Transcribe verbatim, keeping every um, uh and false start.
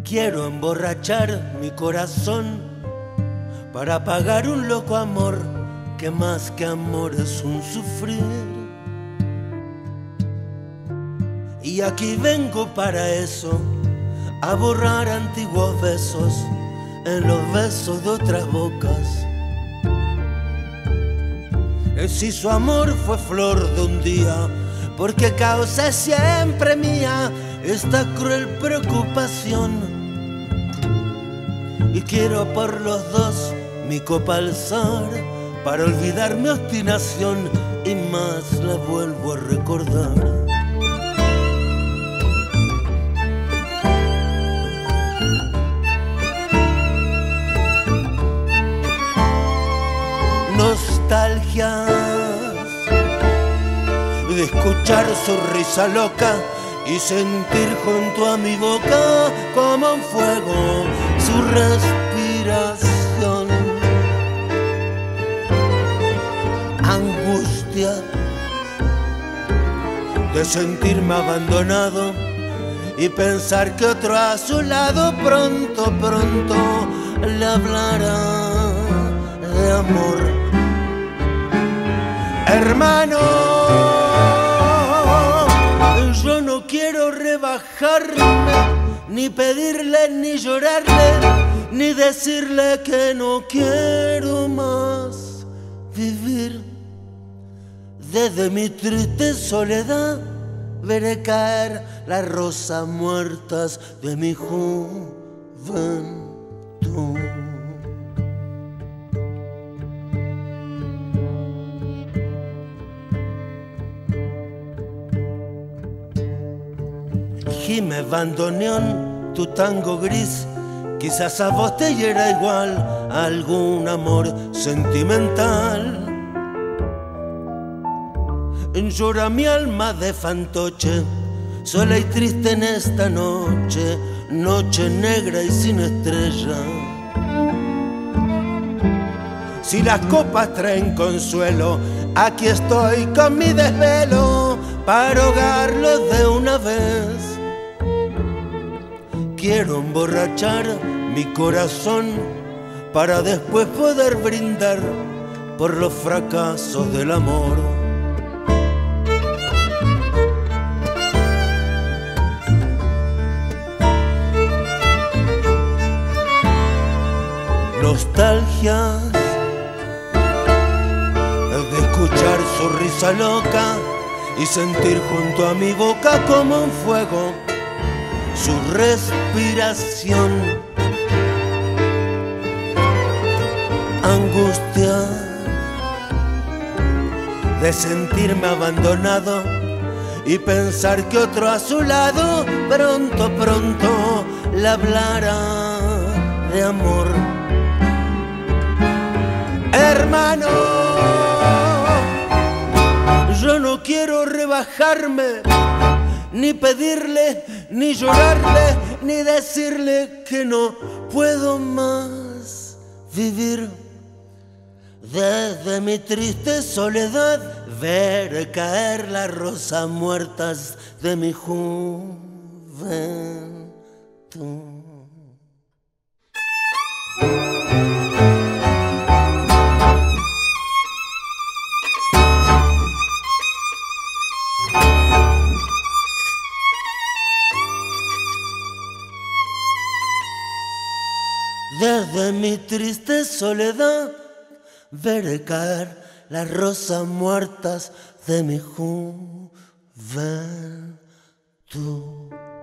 Quiero emborrachar mi corazón para pagar un loco amor que más que amor es un sufrir. Y aquí vengo para eso, a borrar antiguos besos en los besos de otras bocas. Si su amor fue flor de un día, porque causa siempre mía esta cruel preocupación. Y quiero por los dos mi copa alzar para olvidar mi obstinación y más la vuelvo a recordar. Nostalgias de escuchar su risa loca y sentir junto a mi boca como un fuego su respiración. Angustia de sentirme abandonado y pensar que otro a su lado pronto, pronto le hablará de amor. Hermano, yo no quiero rebajarme, ni pedirle, ni llorarle, ni decirle que no quiero más vivir. Desde mi triste soledad veré caer las rosas muertas de mi juventud. Gime bandoneón, tu tango gris, quizás a vos te hiera igual algún amor sentimental. Llora mi alma de fantoche, sola y triste en esta noche, noche negra y sin estrella. Si las copas traen consuelo, aquí estoy con mi desvelo para ahogarlo de una vez. Quiero emborrachar mi corazón para después poder brindar por los fracasos del amor. Nostalgias de escuchar su risa loca y sentir junto a mi boca como un fuego su respiración. Angustia de sentirme abandonado y pensar que otro a su lado pronto, pronto le hablará de amor. Hermano, yo no quiero rebajarme, ni pedirle, ni llorarle, ni decirle que no puedo más vivir. Desde mi triste soledad ver caer las rosas muertas de mi juventud. Desde mi triste soledad veré caer las rosas muertas de mi juventud.